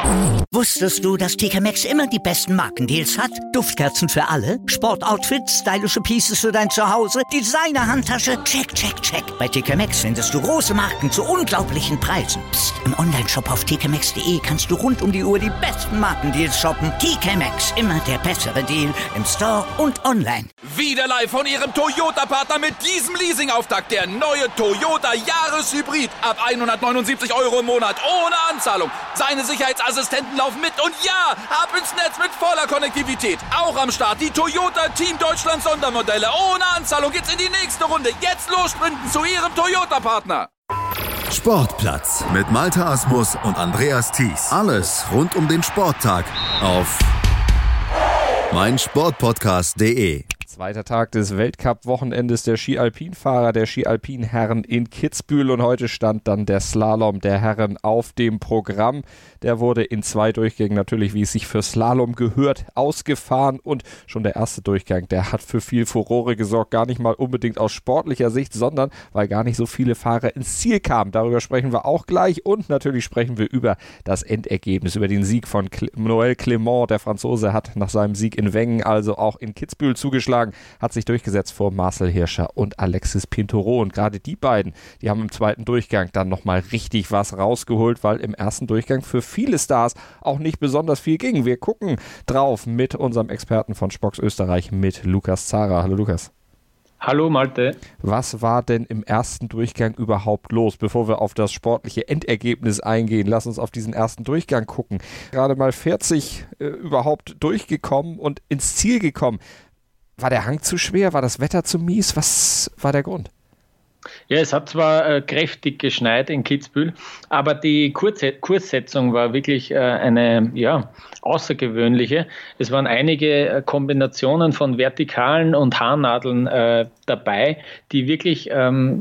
Wusstest du, dass TK Maxx immer die besten Markendeals hat? Duftkerzen für alle, Sportoutfits, stylische Pieces für dein Zuhause, Designer-Handtasche, check, check, check. Bei TK Maxx findest du große Marken zu unglaublichen Preisen. Psst. Im Onlineshop auf tkmaxx.de kannst du rund um die Uhr die besten Markendeals shoppen. TK Maxx, immer der bessere Deal im Store und online. Wieder live von Ihrem Toyota-Partner mit diesem Leasing-Auftakt. Der neue Toyota Jahreshybrid. Ab 179 € im Monat. Ohne Anzahlung. Seine Sicherheitsassistenten laufen mit. Und ja, ab ins Netz mit voller Konnektivität. Auch am Start die Toyota Team Deutschland Sondermodelle. Ohne Anzahlung geht's in die nächste Runde. Jetzt los sprinten zu Ihrem Toyota-Partner. Sportplatz mit Malte Asmus und Andreas Thies. Alles rund um den Sporttag auf meinsportpodcast.de. Zweiter Tag des Weltcup-Wochenendes der Ski-Alpin-Fahrer, der Ski-Alpin-Herren in Kitzbühel, und heute stand dann der Slalom der Herren auf dem Programm. Der wurde in 2 Durchgängen natürlich, wie es sich für Slalom gehört, ausgefahren, und schon der erste Durchgang, der hat für viel Furore gesorgt, gar nicht mal unbedingt aus sportlicher Sicht, sondern weil gar nicht so viele Fahrer ins Ziel kamen. Darüber sprechen wir auch gleich, und natürlich sprechen wir über das Endergebnis, über den Sieg von Noël Clément. Der Franzose hat nach seinem Sieg in Wengen also auch in Kitzbühel zugeschlagen, hat sich durchgesetzt vor Marcel Hirscher und Alexis Pinturault. Und gerade die beiden, die haben im zweiten Durchgang dann nochmal richtig was rausgeholt, weil im ersten Durchgang für viele Stars auch nicht besonders viel ging. Wir gucken drauf mit unserem Experten von Spox Österreich, mit Lukas Zara. Hallo Lukas. Hallo Malte. Was war denn im ersten Durchgang überhaupt los? Bevor wir auf das sportliche Endergebnis eingehen, lass uns auf diesen ersten Durchgang gucken. Gerade mal 40 überhaupt durchgekommen und ins Ziel gekommen. War der Hang zu schwer? War das Wetter zu mies? Was war der Grund? Ja, es hat zwar kräftig geschneit in Kitzbühel, aber die Kurssetzung war wirklich eine außergewöhnliche. Es waren einige Kombinationen von Vertikalen und Haarnadeln dabei, die wirklich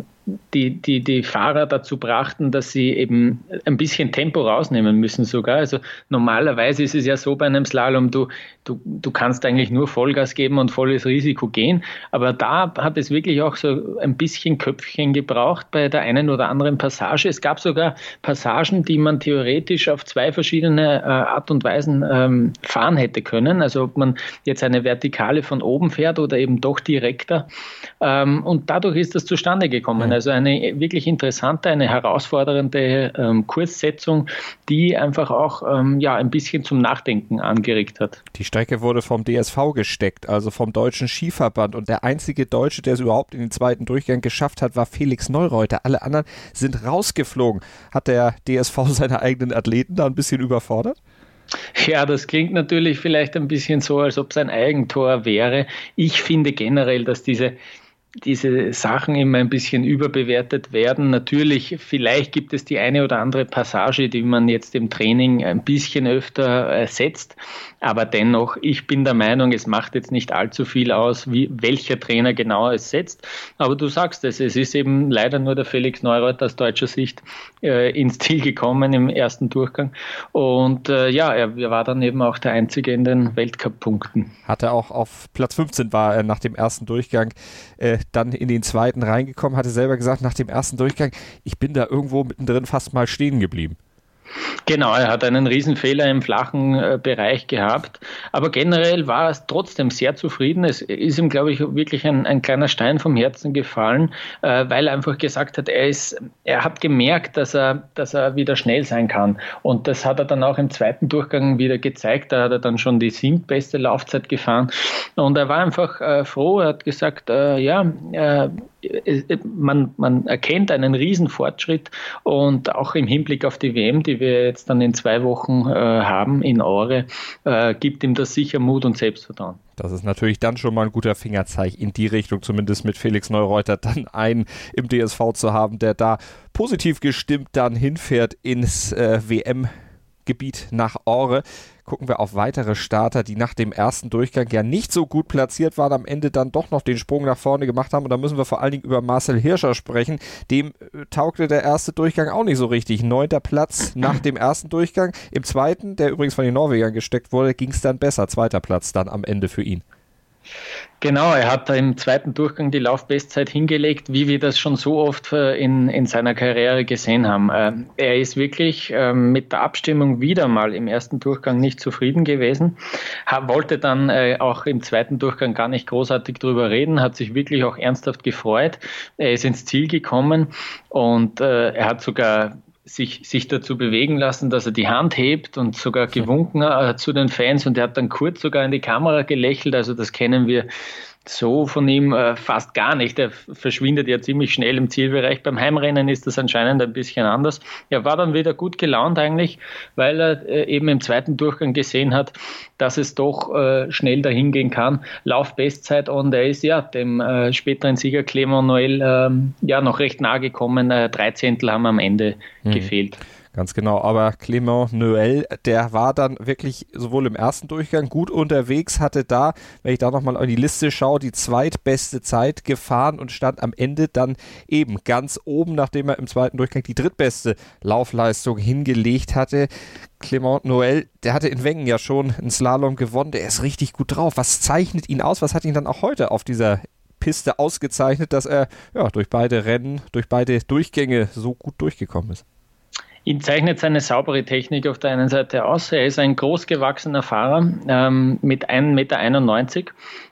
die Fahrer dazu brachten, dass sie eben ein bisschen Tempo rausnehmen müssen sogar. Also normalerweise ist es ja so bei einem Slalom, du kannst eigentlich nur Vollgas geben und volles Risiko gehen, aber da hat es wirklich auch so ein bisschen Köpfchen gebraucht bei der einen oder anderen Passage. Es gab sogar Passagen, die man theoretisch auf 2 verschiedene Art und Weisen fahren hätte können. Also ob man jetzt eine Vertikale von oben fährt oder eben doch direkter. Und dadurch ist das zustande gekommen. Also eine wirklich interessante, eine herausfordernde Kurssetzung, die einfach auch ein bisschen zum Nachdenken angeregt hat. Die Strecke wurde vom DSV gesteckt, also vom Deutschen Skiverband, und der einzige Deutsche, der es überhaupt in den zweiten Durchgang geschafft hat, war Felix Neureuter. Alle anderen sind rausgeflogen. Hat der DSV seine eigenen Athleten da ein bisschen überfordert? Ja, das klingt natürlich vielleicht ein bisschen so, als ob es ein Eigentor wäre. Ich finde generell, dass diese Sachen immer ein bisschen überbewertet werden. Natürlich, vielleicht gibt es die eine oder andere Passage, die man jetzt im Training ein bisschen öfter setzt, aber dennoch, ich bin der Meinung, es macht jetzt nicht allzu viel aus, welcher Trainer genau es setzt, aber du sagst es ist eben leider nur der Felix Neureuter aus deutscher Sicht ins Ziel gekommen im ersten Durchgang, und er war dann eben auch der Einzige in den Weltcup-Punkten. Hatte auch auf Platz 15 war er nach dem ersten Durchgang dann in den zweiten reingekommen, hatte selber gesagt, nach dem ersten Durchgang, ich bin da irgendwo mittendrin fast mal stehen geblieben. Genau, er hat einen Riesenfehler im flachen Bereich gehabt, aber generell war er trotzdem sehr zufrieden. Es ist ihm, glaube ich, wirklich ein kleiner Stein vom Herzen gefallen, weil er einfach gesagt hat, er hat gemerkt, dass er wieder schnell sein kann, und das hat er dann auch im zweiten Durchgang wieder gezeigt. Da hat er dann schon die 7. beste Laufzeit gefahren, und er war einfach froh. Er hat gesagt, man erkennt einen riesen Fortschritt, und auch im Hinblick auf die WM, die wir jetzt dann in 2 Wochen haben in Åre, gibt ihm das sicher Mut und Selbstvertrauen. Das ist natürlich dann schon mal ein guter Fingerzeig in die Richtung, zumindest mit Felix Neureuter dann einen im DSV zu haben, der da positiv gestimmt dann hinfährt ins WM-Gebiet nach Åre. Gucken wir auf weitere Starter, die nach dem ersten Durchgang ja nicht so gut platziert waren, am Ende dann doch noch den Sprung nach vorne gemacht haben. Und da müssen wir vor allen Dingen über Marcel Hirscher sprechen. Dem taugte der erste Durchgang auch nicht so richtig. 9. Platz nach dem ersten Durchgang. Im zweiten, der übrigens von den Norwegern gesteckt wurde, ging es dann besser. 2. Platz dann am Ende für ihn. Genau, er hat da im zweiten Durchgang die Laufbestzeit hingelegt, wie wir das schon so oft in seiner Karriere gesehen haben. Er ist wirklich mit der Abstimmung wieder mal im ersten Durchgang nicht zufrieden gewesen, wollte dann auch im zweiten Durchgang gar nicht großartig drüber reden, hat sich wirklich auch ernsthaft gefreut. Er ist ins Ziel gekommen und er hat sogar sich dazu bewegen lassen, dass er die Hand hebt und sogar gewunken zu den Fans, und er hat dann kurz sogar in die Kamera gelächelt. Also das kennen wir so von ihm fast gar nicht. Er verschwindet ja ziemlich schnell im Zielbereich. Beim Heimrennen ist das anscheinend ein bisschen anders. Er war dann wieder gut gelaunt eigentlich, weil er eben im zweiten Durchgang gesehen hat, dass es doch schnell dahin gehen kann. Laufbestzeit, und er ist ja dem späteren Sieger Clément Noël noch recht nahe gekommen. 3 Zehntel haben am Ende gefehlt. Ganz genau, aber Clément Noël, der war dann wirklich sowohl im ersten Durchgang gut unterwegs, hatte da, wenn ich da nochmal an die Liste schaue, die zweitbeste Zeit gefahren und stand am Ende dann eben ganz oben, nachdem er im zweiten Durchgang die drittbeste Laufleistung hingelegt hatte. Clément Noël, der hatte in Wengen ja schon einen Slalom gewonnen, der ist richtig gut drauf. Was zeichnet ihn aus? Was hat ihn dann auch heute auf dieser Piste ausgezeichnet, dass er durch beide Rennen, durch beide Durchgänge so gut durchgekommen ist? Ihn zeichnet seine saubere Technik auf der einen Seite aus. Er ist ein großgewachsener Fahrer mit 1,91 Meter.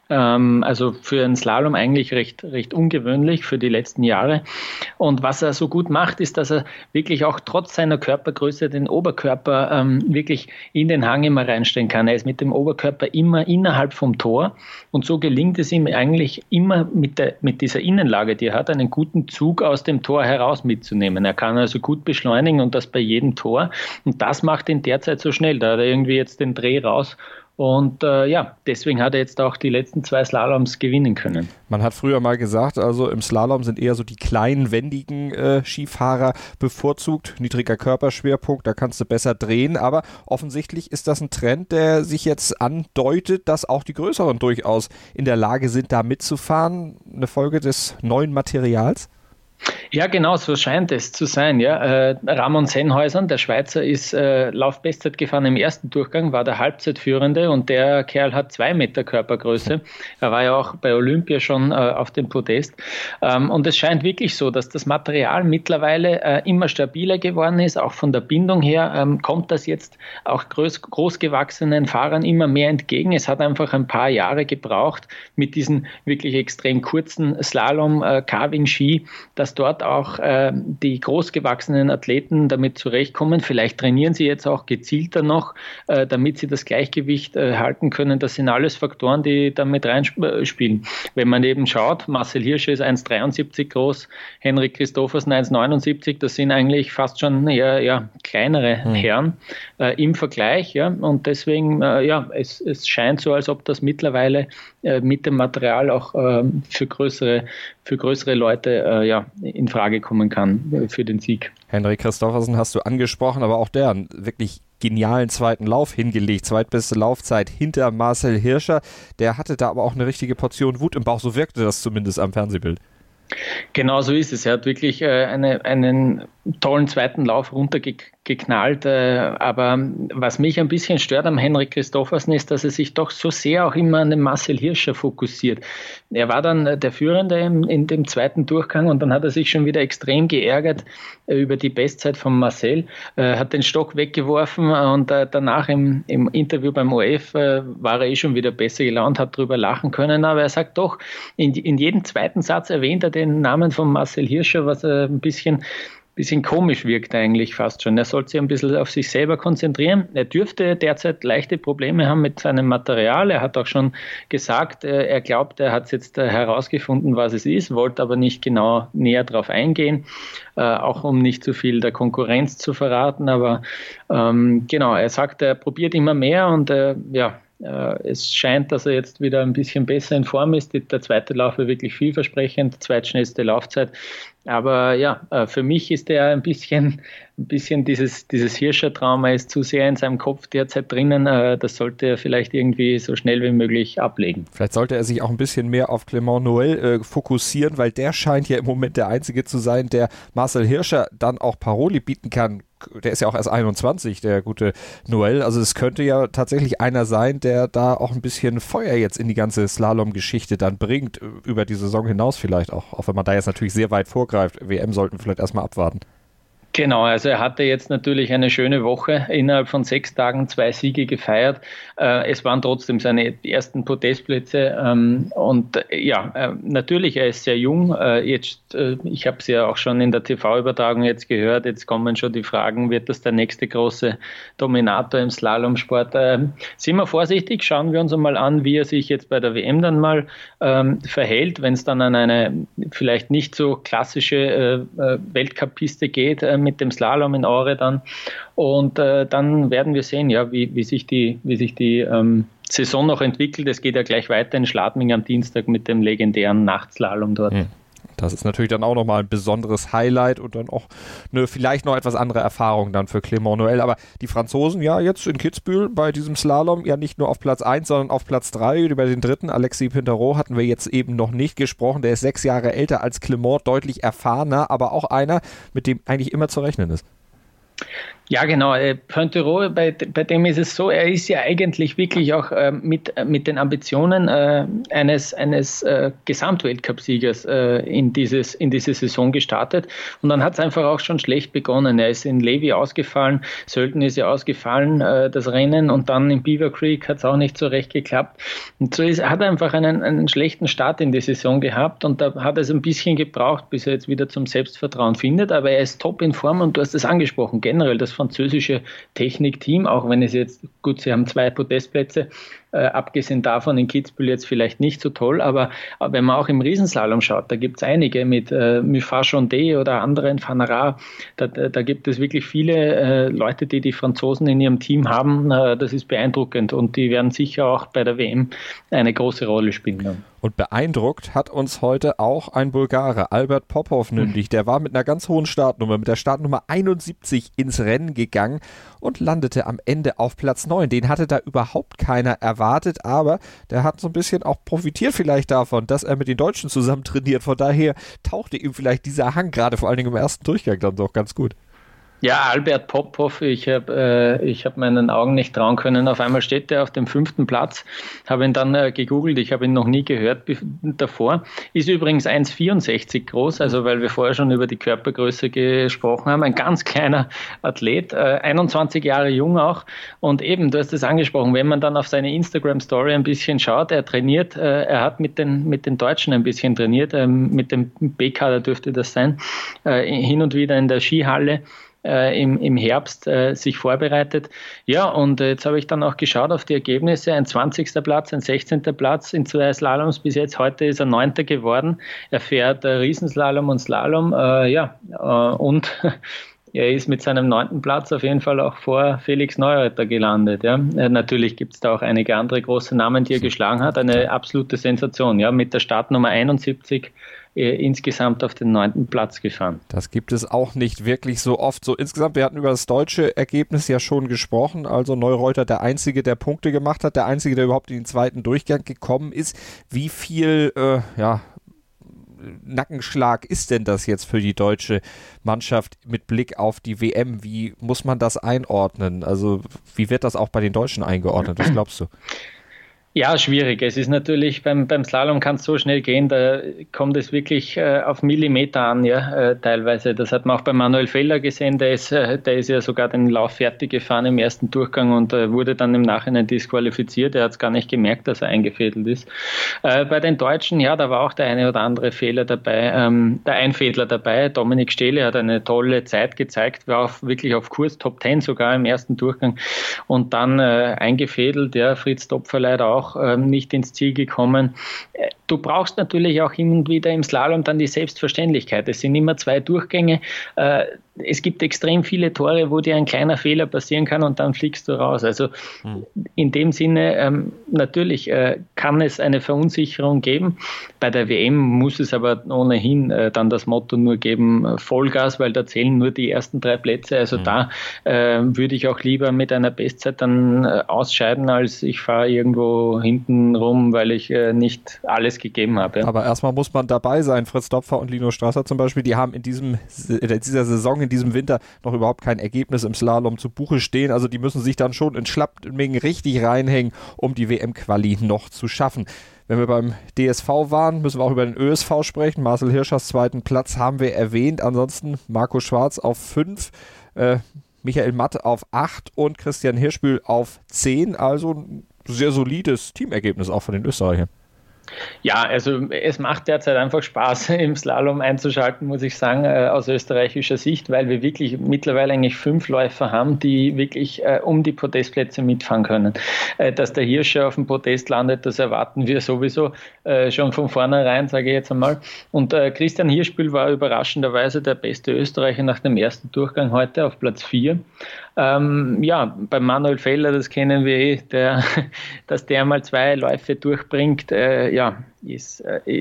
Also für einen Slalom eigentlich recht ungewöhnlich für die letzten Jahre. Und was er so gut macht, ist, dass er wirklich auch trotz seiner Körpergröße den Oberkörper wirklich in den Hang immer reinstellen kann. Er ist mit dem Oberkörper immer innerhalb vom Tor, und so gelingt es ihm eigentlich immer mit dieser Innenlage, die er hat, einen guten Zug aus dem Tor heraus mitzunehmen. Er kann also gut beschleunigen, und das bei jedem Tor. Und das macht ihn derzeit so schnell. Da hat er irgendwie jetzt den Dreh raus. Und deswegen hat er jetzt auch die letzten 2 Slaloms gewinnen können. Man hat früher mal gesagt, also im Slalom sind eher so die kleinen, wendigen Skifahrer bevorzugt. Niedriger Körperschwerpunkt, da kannst du besser drehen. Aber offensichtlich ist das ein Trend, der sich jetzt andeutet, dass auch die Größeren durchaus in der Lage sind, da mitzufahren. Eine Folge des neuen Materials? Ja, genau, so scheint es zu sein. Ja. Ramon Sennhäusern, der Schweizer, ist Laufbestzeit gefahren im ersten Durchgang, war der Halbzeitführende, und der Kerl hat 2 Meter Körpergröße. Er war ja auch bei Olympia schon auf dem Podest. Und es scheint wirklich so, dass das Material mittlerweile immer stabiler geworden ist. Auch von der Bindung her kommt das jetzt auch großgewachsenen Fahrern immer mehr entgegen. Es hat einfach ein paar Jahre gebraucht mit diesen wirklich extrem kurzen Slalom-Carving-Ski, dass dort auch die großgewachsenen Athleten damit zurechtkommen. Vielleicht trainieren sie jetzt auch gezielter noch, damit sie das Gleichgewicht halten können. Das sind alles Faktoren, die damit reinspielen. Wenn man eben schaut, Marcel Hirscher ist 1,73 groß, Henrik Christophersen 1,79, das sind eigentlich fast schon eher kleinere Herren im Vergleich. Ja? Und deswegen, es scheint so, als ob das mittlerweile mit dem Material auch für größere Leute in Frage kommen kann für den Sieg. Henrik Christophersen hast du angesprochen, aber auch der einen wirklich genialen zweiten Lauf hingelegt, zweitbeste Laufzeit hinter Marcel Hirscher. Der hatte da aber auch eine richtige Portion Wut im Bauch, so wirkte das zumindest am Fernsehbild. Genau so ist es. Er hat wirklich einen tollen zweiten Lauf runtergeknallt. Aber was mich ein bisschen stört am Henrik Christophersen ist, dass er sich doch so sehr auch immer an den Marcel Hirscher fokussiert. Er war dann der Führende in dem zweiten Durchgang, und dann hat er sich schon wieder extrem geärgert über die Bestzeit von Marcel, hat den Stock weggeworfen, und danach im Interview beim ORF war er schon wieder besser gelaunt, hat drüber lachen können. Aber er sagt doch, in jedem zweiten Satz erwähnt er den Namen von Marcel Hirscher, was ein bisschen komisch wirkt eigentlich fast schon. Er sollte sich ein bisschen auf sich selber konzentrieren. Er dürfte derzeit leichte Probleme haben mit seinem Material. Er hat auch schon gesagt, er glaubt, er hat jetzt herausgefunden, was es ist, wollte aber nicht genau näher darauf eingehen, auch um nicht zu viel der Konkurrenz zu verraten. Aber er sagt, er probiert immer mehr, und es scheint, dass er jetzt wieder ein bisschen besser in Form ist. Der zweite Lauf war wirklich vielversprechend, zweitschnellste Laufzeit. Aber für mich ist er ein bisschen dieses Hirscher-Trauma ist zu sehr in seinem Kopf derzeit drinnen. Das sollte er vielleicht irgendwie so schnell wie möglich ablegen. Vielleicht sollte er sich auch ein bisschen mehr auf Clément Noël fokussieren, weil der scheint ja im Moment der Einzige zu sein, der Marcel Hirscher dann auch Paroli bieten kann. der ist ja auch erst 21, der gute Noel. Also es könnte ja tatsächlich einer sein, der da auch ein bisschen Feuer jetzt in die ganze Slalom-Geschichte dann bringt, über die Saison hinaus vielleicht auch wenn man da jetzt natürlich sehr weit vorgreift. WM sollten wir vielleicht erstmal abwarten. Genau, also er hatte jetzt natürlich eine schöne Woche, innerhalb von 6 Tagen 2 Siege gefeiert. Es waren trotzdem seine ersten Podestplätze natürlich, er ist sehr jung. Ich habe es ja auch schon in der TV-Übertragung jetzt gehört, jetzt kommen schon die Fragen, wird das der nächste große Dominator im Slalomsport? Sind wir vorsichtig, schauen wir uns einmal an, wie er sich jetzt bei der WM dann mal verhält, wenn es dann an eine vielleicht nicht so klassische Weltcup-Piste geht, mit dem Slalom in Aure dann. Und dann werden wir sehen, ja, wie sich die Saison noch entwickelt. Es geht ja gleich weiter in Schladming am Dienstag mit dem legendären Nachtslalom dort. Das ist natürlich dann auch nochmal ein besonderes Highlight und dann auch eine vielleicht noch etwas andere Erfahrung dann für Clément Noel. Aber die Franzosen ja jetzt in Kitzbühel bei diesem Slalom ja nicht nur auf Platz 1, sondern auf Platz 3. Über den dritten, Alexis Pinturault, hatten wir jetzt eben noch nicht gesprochen. Der ist 6 Jahre älter als Clément, deutlich erfahrener, aber auch einer, mit dem eigentlich immer zu rechnen ist. Ja, genau. Pinturault, bei dem ist es so, er ist ja eigentlich wirklich auch mit den Ambitionen eines Gesamtweltcupsiegers in diese Saison gestartet. Und dann hat es einfach auch schon schlecht begonnen. Er ist in Levi ausgefallen, Sölden ist ja ausgefallen, das Rennen, und dann in Beaver Creek hat es auch nicht so recht geklappt. Und so hat er einfach einen schlechten Start in die Saison gehabt, und da hat es ein bisschen gebraucht, bis er jetzt wieder zum Selbstvertrauen findet. Aber er ist top in Form, und du hast es angesprochen, generell das französische Technikteam, auch wenn es jetzt, gut, sie haben 2 Podestplätze, abgesehen davon in Kitzbühel jetzt vielleicht nicht so toll, aber wenn man auch im Riesenslalom schaut, da gibt es einige mit Muffat-Chondé oder anderen, Fanara, da gibt es wirklich viele Leute, die Franzosen in ihrem Team haben. Das ist beeindruckend, und die werden sicher auch bei der WM eine große Rolle spielen. Und beeindruckt hat uns heute auch ein Bulgare, Albert Popov nämlich. Der war mit einer ganz hohen Startnummer, mit der Startnummer 71 ins Rennen gegangen und landete am Ende auf Platz 9. Den hatte da überhaupt keiner erwartet, aber der hat so ein bisschen auch profitiert vielleicht davon, dass er mit den Deutschen zusammen trainiert. Von daher tauchte ihm vielleicht dieser Hang, gerade vor allen Dingen im ersten Durchgang, dann doch ganz gut. Ja, Albert Popov, ich hab meinen Augen nicht trauen können. Auf einmal steht er auf dem 5. Platz, habe ihn dann gegoogelt, ich habe ihn noch nie gehört davor. Ist übrigens 1,64 groß, also weil wir vorher schon über die Körpergröße gesprochen haben. Ein ganz kleiner Athlet, 21 Jahre jung auch. Und eben, du hast es angesprochen, wenn man dann auf seine Instagram-Story ein bisschen schaut, er trainiert, er hat mit den Deutschen ein bisschen trainiert, mit dem B-Kader dürfte das sein, hin und wieder in der Skihalle. Im Herbst sich vorbereitet. Ja, und jetzt habe ich dann auch geschaut auf die Ergebnisse. Ein 20. Platz, ein 16. Platz in 2 Slaloms bis jetzt. Heute ist er 9. geworden. Er fährt Riesenslalom und Slalom. Und er ist mit seinem 9. Platz auf jeden Fall auch vor Felix Neureuther gelandet. Ja. Natürlich gibt es da auch einige andere große Namen, die er geschlagen hat. Eine absolute Sensation. Ja, mit der Startnummer 71 insgesamt auf den 9. Platz gefahren. Das gibt es auch nicht wirklich so oft. So insgesamt, wir hatten über das deutsche Ergebnis ja schon gesprochen. Also Neureuther der Einzige, der Punkte gemacht hat, der Einzige, der überhaupt in den 2. Durchgang gekommen ist. Wie viel Nackenschlag ist denn das jetzt für die deutsche Mannschaft mit Blick auf die WM? Wie muss man das einordnen? Also wie wird das auch bei den Deutschen eingeordnet? Was glaubst du? Ja, schwierig. Es ist natürlich, beim Slalom kann es so schnell gehen, da kommt es wirklich auf Millimeter an, ja, teilweise. Das hat man auch bei Manuel Feller gesehen, der ist ja sogar den Lauf fertig gefahren im ersten Durchgang und wurde dann im Nachhinein disqualifiziert. Er hat es gar nicht gemerkt, dass er eingefädelt ist. Bei den Deutschen, ja, da war auch der eine oder andere Fehler dabei, der Einfädler dabei. Dominik Stehle hat eine tolle Zeit gezeigt, war wirklich auf Kurs, Top 10 sogar im ersten Durchgang und dann eingefädelt, ja, Fritz Topfer leider auch nicht ins Ziel gekommen. Du brauchst natürlich auch hin und wieder im Slalom dann die Selbstverständlichkeit. Es sind immer 2 Durchgänge. Es gibt extrem viele Tore, wo dir ein kleiner Fehler passieren kann und dann fliegst du raus. Also in dem Sinne, natürlich kann es eine Verunsicherung geben. Bei der WM muss es aber ohnehin dann das Motto nur geben, Vollgas, weil da zählen nur die ersten 3 Plätze. Also da würde ich auch lieber mit einer Bestzeit dann ausscheiden, als ich fahre irgendwo hinten rum, weil ich nicht alles alles gegeben habe. Ja. Aber erstmal muss man dabei sein. Fritz Dopfer und Lino Strasser zum Beispiel, die haben in dieser Saison, in diesem Winter noch überhaupt kein Ergebnis im Slalom zu Buche stehen. Also die müssen sich dann schon in Schlappmengen richtig reinhängen, um die WM-Quali noch zu schaffen. Wenn wir beim DSV waren, müssen wir auch über den ÖSV sprechen. Marcel Hirschers zweiten Platz haben wir erwähnt. Ansonsten Marco Schwarz auf 5, Michael Matt auf 8 und Christian Hirschbühl auf 10. Also ein sehr solides Teamergebnis auch von den Österreichern. Ja, also es macht derzeit einfach Spaß, im Slalom einzuschalten, muss ich sagen, aus österreichischer Sicht, weil wir wirklich mittlerweile eigentlich 5 Läufer haben, die wirklich um die Podestplätze mitfahren können. Dass der Hirscher auf dem Podest landet, das erwarten wir sowieso schon von vornherein, sage ich jetzt einmal. Und Christian Hirschbühl war überraschenderweise der beste Österreicher nach dem ersten Durchgang heute auf Platz 4. Bei Manuel Feller, das kennen wir dass der mal 2 Läufe durchbringt, ist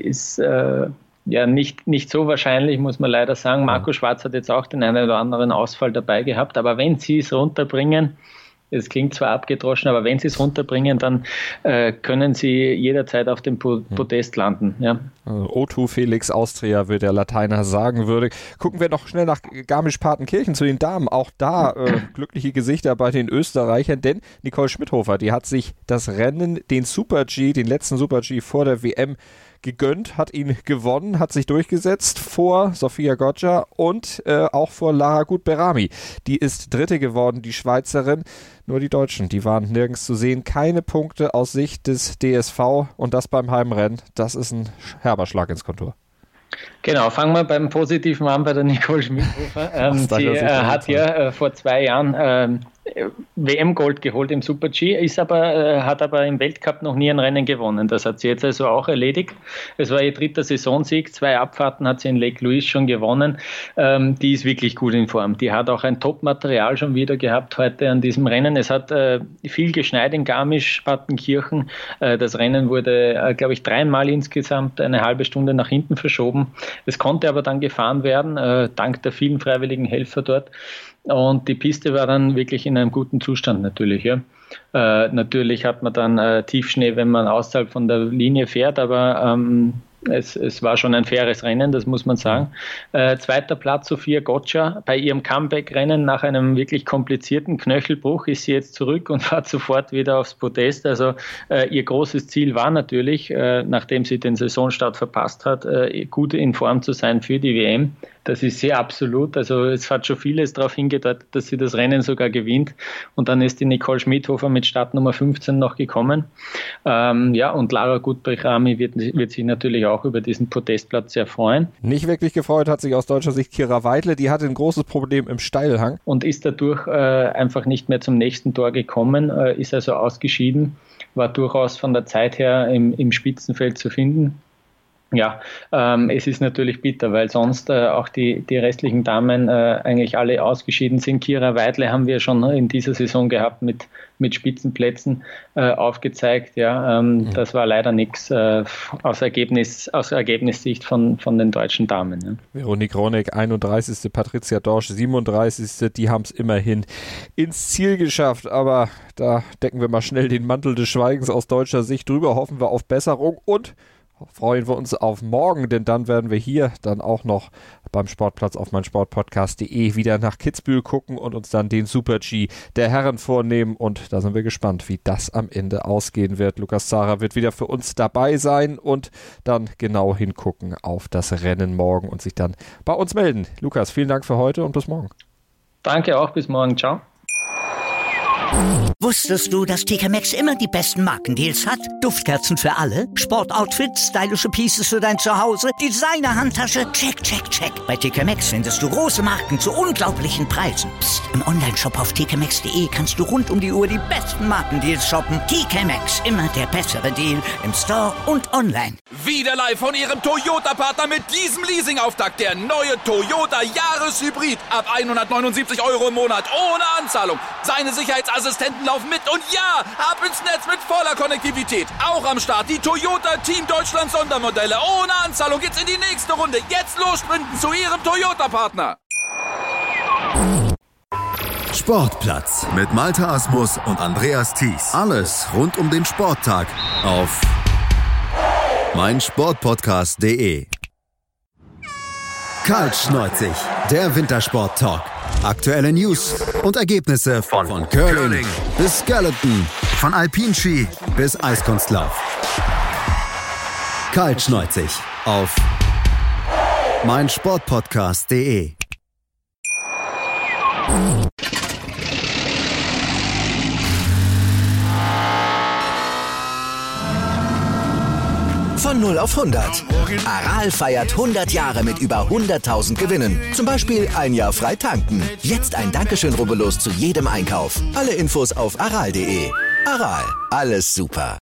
nicht so wahrscheinlich, muss man leider sagen. Marco Schwarz hat jetzt auch den einen oder anderen Ausfall dabei gehabt, aber wenn sie es runterbringen, es klingt zwar abgedroschen, aber wenn sie es runterbringen, dann können sie jederzeit auf dem Podest landen. Ja. Also O2 Felix Austria, wie der Lateiner sagen würde. Gucken wir noch schnell nach Garmisch-Partenkirchen zu den Damen. Auch da glückliche Gesichter bei den Österreichern, denn Nicole Schmidhofer, die hat sich das Rennen, den letzten Super-G vor der WM gegönnt, hat ihn gewonnen, hat sich durchgesetzt vor Sofia Goggia und auch vor Lara Gut-Berami. Die ist Dritte geworden, die Schweizerin. Nur die Deutschen, die waren nirgends zu sehen. Keine Punkte aus Sicht des DSV und das beim Heimrennen. Das ist ein herber Schlag ins Kontor. Genau, fangen wir beim Positiven an bei der Nicole Schmidhofer. Sie hat vor 2 Jahren WM-Gold geholt im Super-G, hat aber im Weltcup noch nie ein Rennen gewonnen. Das hat sie jetzt also auch erledigt. Es war ihr 3. Saisonsieg, 2 Abfahrten hat sie in Lake Louise schon gewonnen. Die ist wirklich gut in Form. Die hat auch ein Top-Material schon wieder gehabt heute an diesem Rennen. Es hat viel geschneit in Garmisch-Partenkirchen. Das Rennen wurde, glaube ich, 3-mal insgesamt eine halbe Stunde nach hinten verschoben. Es konnte aber dann gefahren werden, dank der vielen freiwilligen Helfer dort. Und die Piste war dann wirklich in einem guten Zustand natürlich. Ja. Natürlich hat man dann Tiefschnee, wenn man außerhalb von der Linie fährt, aber es war schon ein faires Rennen, das muss man sagen. 2. Platz Sofia Goggia. Bei ihrem Comeback-Rennen nach einem wirklich komplizierten Knöchelbruch ist sie jetzt zurück und fährt sofort wieder aufs Podest. Also ihr großes Ziel war natürlich, nachdem sie den Saisonstart verpasst hat, gut in Form zu sein für die WM. Das ist sehr absolut. Also es hat schon vieles darauf hingedeutet, dass sie das Rennen sogar gewinnt. Und dann ist die Nicole Schmidhofer mit Startnummer 15 noch gekommen. Und Lara Gut-Berami wird sich natürlich auch über diesen Podestplatz sehr freuen. Nicht wirklich gefreut hat sich aus deutscher Sicht Kira Weidle. Die hatte ein großes Problem im Steilhang. Und ist dadurch einfach nicht mehr zum nächsten Tor gekommen, ist also ausgeschieden. War durchaus von der Zeit her im Spitzenfeld zu finden. Ja, es ist natürlich bitter, weil sonst auch die restlichen Damen eigentlich alle ausgeschieden sind. Kira Weidle haben wir schon in dieser Saison gehabt mit Spitzenplätzen aufgezeigt. Ja, das war leider nichts aus Ergebnissicht von den deutschen Damen. Ja. Veronique Ronek 31., Patricia Dorsch 37., die haben es immerhin ins Ziel geschafft. Aber da decken wir mal schnell den Mantel des Schweigens aus deutscher Sicht drüber, hoffen wir auf Besserung und freuen wir uns auf morgen, denn dann werden wir hier dann auch noch beim Sportplatz auf meinsportpodcast.de wieder nach Kitzbühel gucken und uns dann den Super-G der Herren vornehmen und da sind wir gespannt, wie das am Ende ausgehen wird. Lukas Zara wird wieder für uns dabei sein und dann genau hingucken auf das Rennen morgen und sich dann bei uns melden. Lukas, vielen Dank für heute und bis morgen. Danke auch, bis morgen. Ciao. Wusstest du, dass TK Maxx immer die besten Markendeals hat? Duftkerzen für alle, Sportoutfits, stylische Pieces für dein Zuhause, Designer-Handtasche, check, check, check. Bei TK Maxx findest du große Marken zu unglaublichen Preisen. Psst. Im Onlineshop auf tkmaxx.de kannst du rund um die Uhr die besten Markendeals shoppen. TK Maxx, immer der bessere Deal im Store und online. Wieder live von ihrem Toyota-Partner mit diesem Leasing-Auftakt. Der neue Toyota Jahreshybrid. Ab 179 € im Monat ohne Anzahlung. Seine Sicherheitsassistenten laufen mit und ja, ab ins Netz mit voller Konnektivität. Auch am Start die Toyota Team Deutschland Sondermodelle. Ohne Anzahlung geht's in die nächste Runde. Jetzt los sprinten zu Ihrem Toyota-Partner. Sportplatz mit Malte Asmus und Andreas Thies. Alles rund um den Sporttag auf meinsportpodcast.de. Kaltschneuzig, der Wintersport-Talk. Aktuelle News und Ergebnisse von Curling bis Skeleton, von Alpinski bis Eiskunstlauf. Kaltschneuzig auf meinsportpodcast.de. Von 0 auf 100. Aral feiert 100 Jahre mit über 100.000 Gewinnen. Zum Beispiel ein Jahr frei tanken. Jetzt ein Dankeschön, rubbellos zu jedem Einkauf. Alle Infos auf aral.de. Aral, alles super.